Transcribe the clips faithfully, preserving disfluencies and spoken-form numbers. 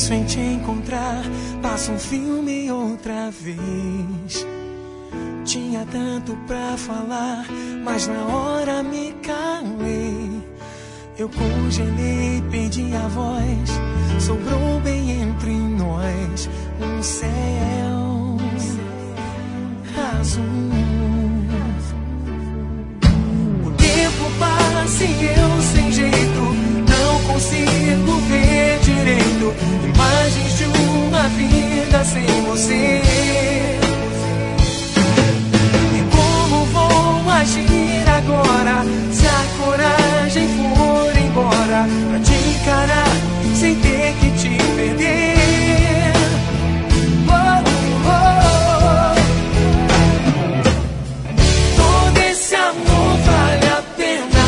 penso em te encontrar, passa um filme outra vez. Tinha tanto pra falar, mas na hora me calei. Eu congelei, perdi a voz, sobrou bem entre nós um céu azul. O tempo passa e eu sem jeito, não consigo ver direito imagens de uma vida sem você. E como vou agir agora, se a coragem for embora, pra te encarar sem ter que te perder? Oh, oh, oh. Todo esse amor vale a pena.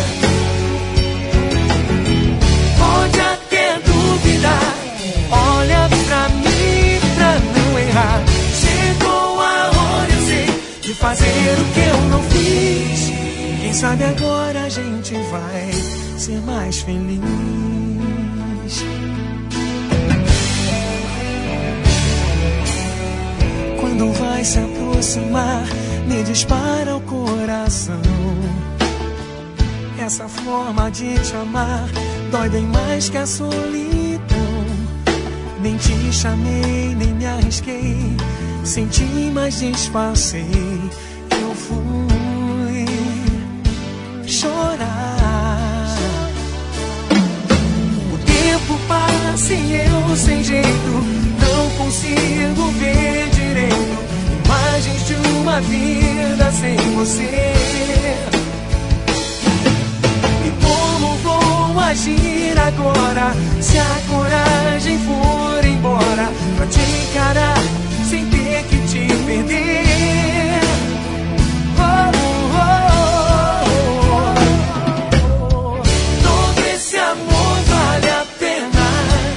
Pode até duvidar, olha pra mim pra não errar. Chegou a hora, eu sei, de fazer o que eu não fiz. Quem sabe agora a gente vai ser mais feliz. Quando vai se aproximar, me dispara o coração. Essa forma de te amar dói bem mais que a solidão. Nem te chamei, nem me arrisquei, senti, mas disfarcei. Eu fui chorar. O tempo passa e eu sem jeito, não consigo ver direito imagens de uma vida sem você. E como vou agir agora, se a coragem for embora, pra te encarar sem ter que te perder? Oh, oh, oh, oh. Todo esse amor vale a pena.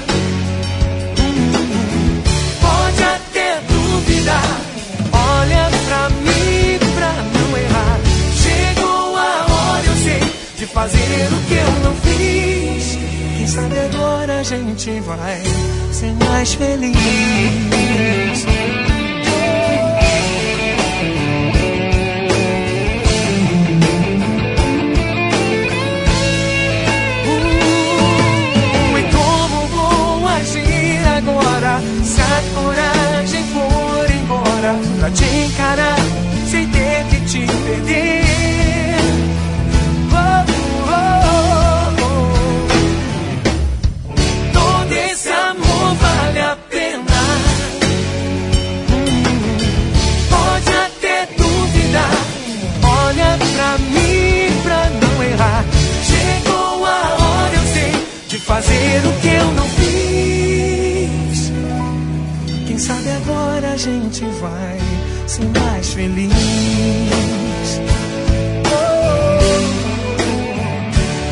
Hum, pode até duvidar, olha pra mim pra não errar. Chegou a hora, eu sei, de fazer o que eu não fiz. Quem sabe agora a gente vai ser mais feliz. Agora, se a coragem for embora, pra te encarar sem ter que te perder? Oh, oh, oh, oh. Todo esse amor vale a pena. Hum, pode até duvidar, olha pra mim pra não errar. Chegou a hora, eu sei, de fazer o que eu não fiz. Quem sabe agora a gente vai ser mais feliz.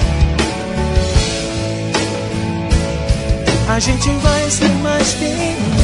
Oh, a gente vai ser mais feliz.